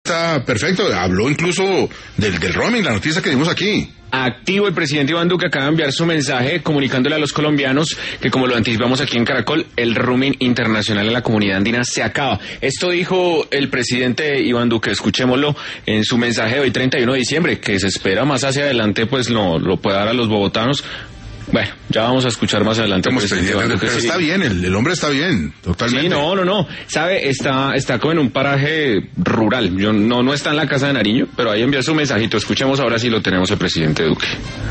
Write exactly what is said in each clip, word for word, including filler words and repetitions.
está perfecto. Habló incluso del, del roaming, la noticia que dimos aquí. Activo, el presidente Iván Duque acaba de enviar su mensaje comunicándole a los colombianos que, como lo anticipamos aquí en Caracol, el roaming internacional en la comunidad andina se acaba. Esto dijo el presidente Iván Duque, escuchémoslo en su mensaje de hoy treinta y uno de diciembre, que se espera más hacia adelante pues lo, lo pueda dar a los bogotanos. Bueno, ya vamos a escuchar más adelante. Estamos pendientes, pero está bien, el, el hombre está bien, totalmente. Sí, no, no, no. Sabe, está, está como en un paraje rural. Yo no, no está en la casa de Nariño, pero ahí envió su mensajito. Escuchemos ahora si lo tenemos el presidente Duque.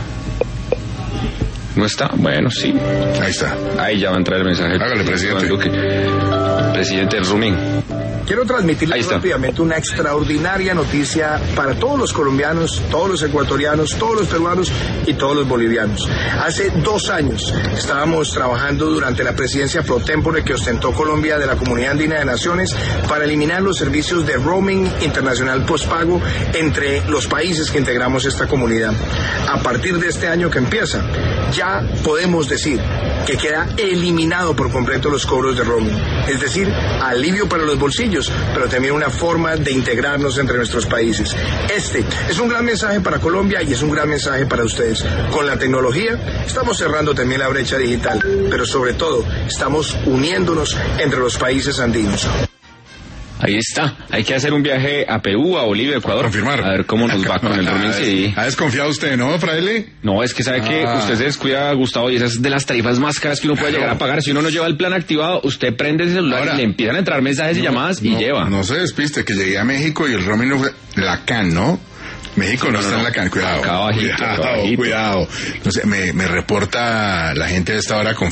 ¿No está? Bueno, sí. Ahí está. Ahí ya va a entrar el mensaje. Hágale, presidente. Duque. Presidente del roaming. Quiero transmitirles rápidamente una extraordinaria noticia para todos los colombianos, todos los ecuatorianos, todos los peruanos y todos los bolivianos. Hace dos años estábamos trabajando durante la presidencia pro tempore que ostentó Colombia de la Comunidad Andina de Naciones para eliminar los servicios de roaming internacional postpago entre los países que integramos esta comunidad. A partir de este año que empieza, ya podemos decir que queda eliminado por completo los cobros de roaming. Es decir, alivio para los bolsillos, pero también una forma de integrarnos entre nuestros países. Este es un gran mensaje para Colombia y es un gran mensaje para ustedes. Con la tecnología estamos cerrando también la brecha digital, pero sobre todo estamos uniéndonos entre los países andinos. Ahí está. Hay que hacer un viaje a Perú, a Bolivia, a Ecuador. Confirmar. A ver cómo nos va con el roaming. Sí. ¿Ha desconfiado usted, no, fraile? No, es que sabe que Ah. usted se descuida, Gustavo, y esa es de las tarifas más caras que uno puede Claro. llegar a pagar. Si uno no lleva el plan activado, usted prende el celular Ahora, y le empiezan a entrar mensajes y no, llamadas y no, lleva. No se despiste, que llegué a México y el roaming no fue... La C A N, ¿no? México Sí, no, no, está no. en la C A N, cuidado. Acá abajito, cuidado, acá abajito. cuidado. Entonces, me, me reporta la gente de esta hora con